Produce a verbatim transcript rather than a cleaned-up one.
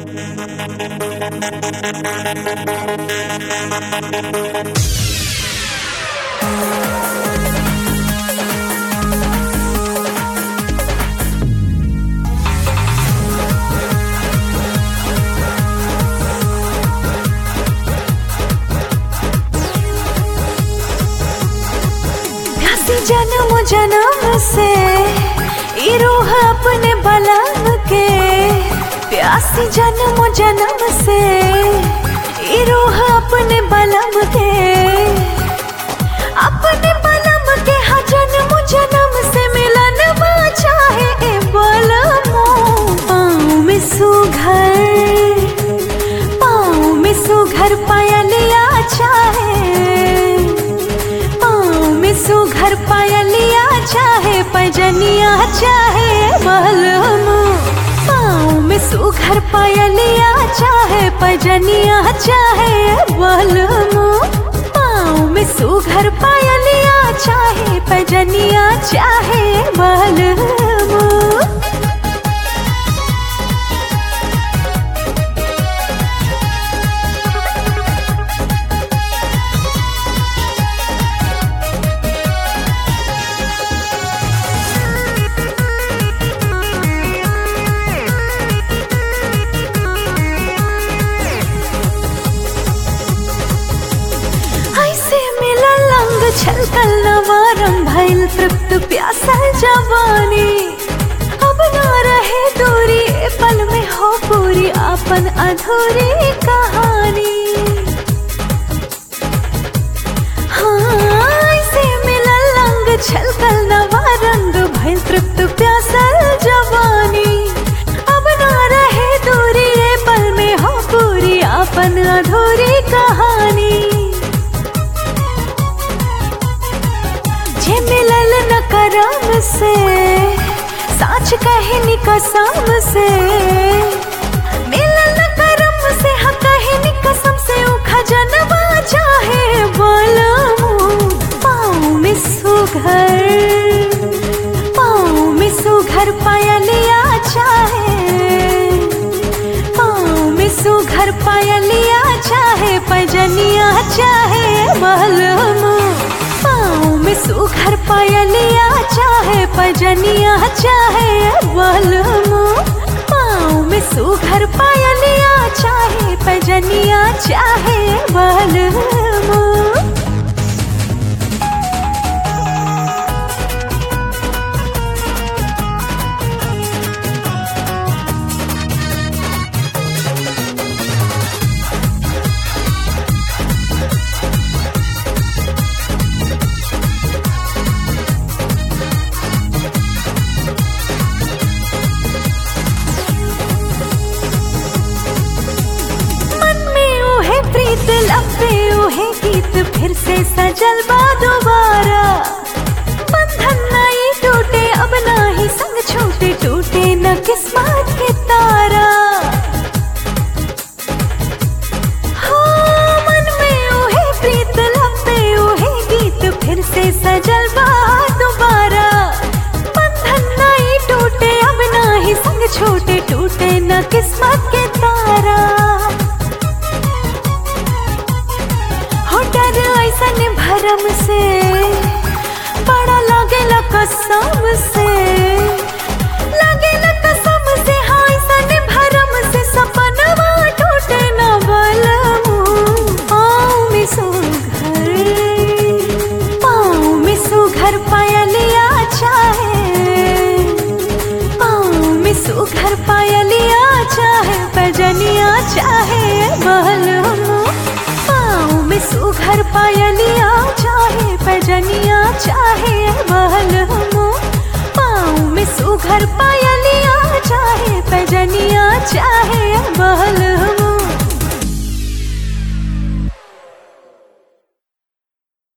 जन्म जन्म से ई रूह अपने बलम के, प्यासी जन्म जन्म से ई रूह अपने बलम के, अपने बलम के हाँ जन्म जन्म से मिलन चाहे ए बलमो। पाँव में सुघर पाँव में सुघर पायलिया चाहे, सुघर पायलिया चाहे पैजनिया चाहे बलम। पाँव में सुघर पायलिया चाहे पैजनिया चाहे बलम। पाँव में सुघर पायलिया चाहे पैजनिया चाहे बलम। छलकल नवा रंग भइल तृप्त प्यासल जवानी, अब ना रहे दूरी ए पल में हो पूरी आपन अधूरी कहानी। हाँ ऐसे मिलल रंग छलकल नवा रंग भइल तृप्त प्यासल जवानी, अब ना रहे दूरी ए पल में हो पूरी आपन अधूरी कहानी। जे मिलल न करम से साच कहनी कसम से, मिलल न करम से हाँ कहनी कसम से उ खजनवा चाहे बलमो। पाँव में सुघर पाँव में सुघर पायलिया चाहे, पाँव में सुघर पायलिया चाहे पैजनिया चाहे बलमो। पाँव में सुघर पायलिया चाहे पैजनिया चाहे बलमो। पाँव में सुघर पायलिया चाहे पैजनिया चाहे बलमो। प्रीत लपे उहे गीत फिर से सजल बा दोबारा, बंधन नहीं टूटे अब ना ही संग छूटे, टूटे न किस्मत के तारा। हो मन में उहे प्रीत लपे उहे गीत फिर से सजल बा दोबारा, बंधन नहीं टूटे अब ना ही संग छूटे, टूटे न किस्मत के तारा। ऐसन भरम से बड़ा लागेला कसम से, लागेला कसम से हाँ ऐसन भरम से सपनवा टूटे न बलमो। पाँव में सुघर पाँव में सुघर पायलिया चाहे, पाँव में सुघर पायलिया चाहे पैजनिया चाहे बलमो। पाँव में सुघर पायलिया चाहे पैजनिया चाहे बलमो। पाँव में सुघर पायलिया चाहे पैजनिया चाहे बलमो।